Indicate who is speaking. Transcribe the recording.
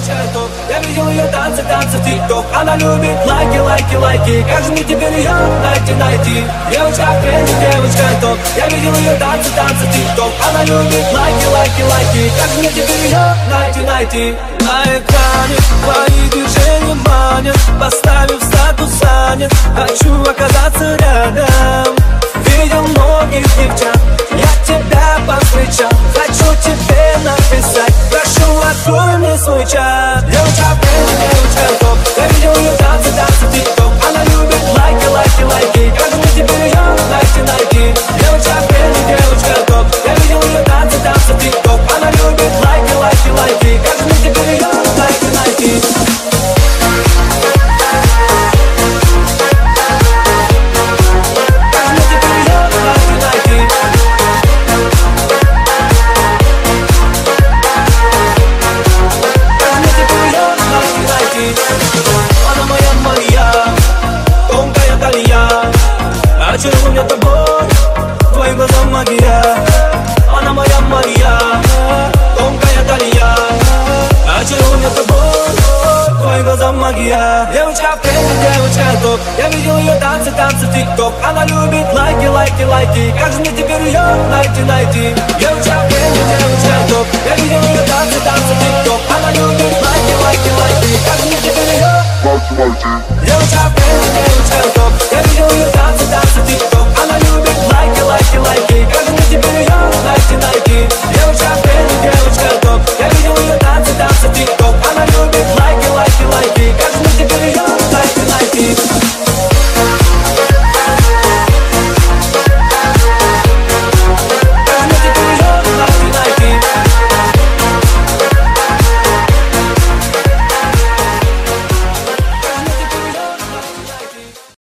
Speaker 1: девочка топ. Я видел ее танцы, танцы в тик-ток. Она любит лайки, лайки, лайки. Как же мне теперь ее найти? Девочка кренди, девочка топ. Я видел ее танцы, танцы в тик-ток. Она любит лайки, лайки, лайки. Как же мне теперь ее найти? На экране твои движения манят. Поставив статус занят, хочу оказаться рядом. Видел многих девчат, я тебя повстречал. Хочу тебе написать, прошу, открой мне свой чат. Девочка кренди, девочка топ. Я видел ее танцы, танцы в тик-ток. Она любит лайки, лайки, лайки. Как же мне теперь ее найти? Девочка кренди, девочка топ. Я видел ее танцы, танцы в тик-ток. Она любит лайки, лайки, лайки. Как же мне теперь ее найти? Она моя, тонкая талия. Очаровал меня тобой, твоим глазам магия. Она моя, тонкая талия. Очаровал меня тобой, твоим глазам магия. Девочка в тренде, девочка топ. Я видел ее танцы, танцы в тик-ток. Она любит лайки, лайки, лайки. Как же мне теперь ее найти? Девочка в тренде, девочка топ. Я видел ее танцы,